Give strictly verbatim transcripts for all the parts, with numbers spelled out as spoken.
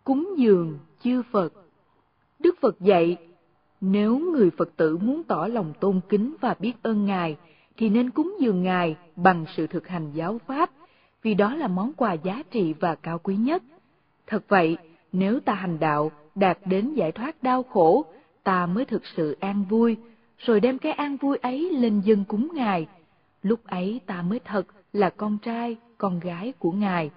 Cúng dường chư Phật. Đức Phật dạy, nếu người Phật tử muốn tỏ lòng tôn kính và biết ơn Ngài, thì nên cúng dường Ngài bằng sự thực hành giáo pháp, vì đó là món quà giá trị và cao quý nhất. Thật vậy, nếu ta hành đạo, đạt đến giải thoát đau khổ, ta mới thực sự an vui, rồi đem cái an vui ấy lên dâng cúng Ngài. Lúc ấy ta mới thật là con trai, con gái của Ngài.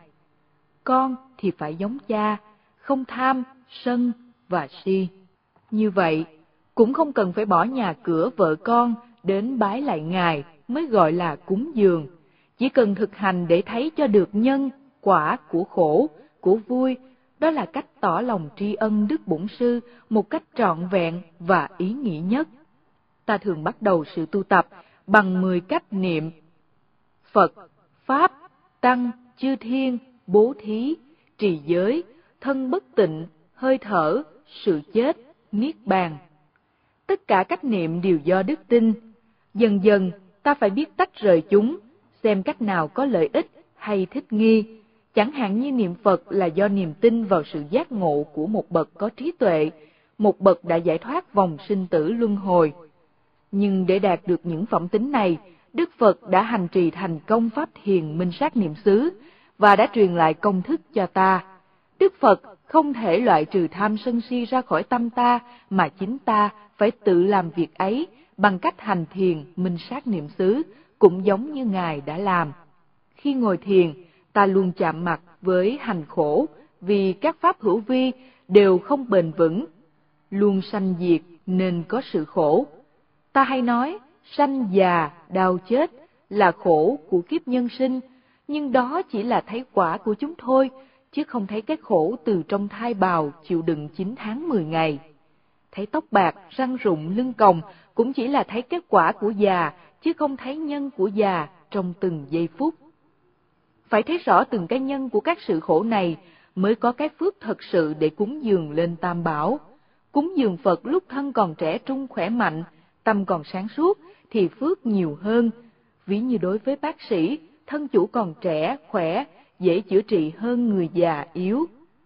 Con thì phải giống cha, không tham, sân và si. Như vậy, cũng không cần phải bỏ nhà cửa vợ con đến bái lại Ngài mới gọi là cúng dường. Chỉ cần thực hành để thấy cho được nhân, quả của khổ, của vui, đó là cách tỏ lòng tri ân Đức Bổn Sư một cách trọn vẹn và ý nghĩa nhất. Ta thường bắt đầu sự tu tập bằng mười cách niệm Phật, Pháp, Tăng, Chư Thiên, Bố Thí, Trì Giới, Thân Bất Tịnh, Hơi Thở, Sự Chết, Niết Bàn. Tất cả cách niệm đều do đức tin. Dần dần, ta phải biết tách rời chúng, xem cách nào có lợi ích hay thích nghi. Chẳng hạn như niệm Phật là do niềm tin vào sự giác ngộ của một bậc có trí tuệ, một bậc đã giải thoát vòng sinh tử luân hồi. Nhưng để đạt được những phẩm tính này, Đức Phật đã hành trì thành công pháp thiền minh sát niệm xứ và đã truyền lại công thức cho ta. Đức Phật không thể loại trừ tham sân si ra khỏi tâm ta, mà chính ta phải tự làm việc ấy bằng cách hành thiền minh sát niệm xứ, cũng giống như Ngài đã làm. Khi ngồi thiền, ta luôn chạm mặt với hành khổ, vì các pháp hữu vi đều không bền vững, luôn sanh diệt nên có sự khổ. Ta hay nói, sanh già, đau chết là khổ của kiếp nhân sinh, nhưng đó chỉ là thấy quả của chúng thôi, chứ không thấy cái khổ từ trong thai bào chịu đựng chín tháng mười ngày. Thấy tóc bạc, răng rụng, lưng còng cũng chỉ là thấy kết quả của già, chứ không thấy nhân của già trong từng giây phút. Phải thấy rõ từng cái nhân của các sự khổ này mới có cái phước thật sự để cúng dường lên Tam Bảo. Cúng dường Phật lúc thân còn trẻ trung khỏe mạnh, tâm còn sáng suốt thì phước nhiều hơn. Ví như đối với bác sĩ, thân chủ còn trẻ, khỏe, dễ chữa trị hơn người già yếu.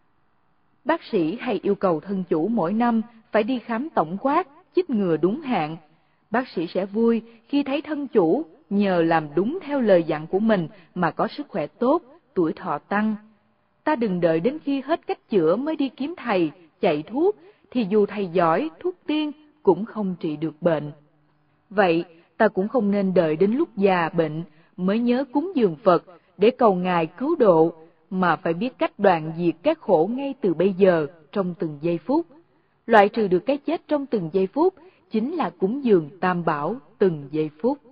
Bác sĩ hay yêu cầu thân chủ mỗi năm phải đi khám tổng quát, chích ngừa đúng hạn. Bác sĩ sẽ vui khi thấy thân chủ nhờ làm đúng theo lời dặn của mình mà có sức khỏe tốt, tuổi thọ tăng. Ta đừng đợi đến khi hết cách chữa mới đi kiếm thầy, chạy thuốc, thì dù thầy giỏi, thuốc tiên cũng không trị được bệnh. Vậy, ta cũng không nên đợi đến lúc già bệnh mới nhớ cúng dường Phật để cầu Ngài cứu độ, mà phải biết cách đoạn diệt các khổ ngay từ bây giờ, trong từng giây phút. Loại trừ được cái chết trong từng giây phút chính là cúng dường Tam Bảo từng giây phút.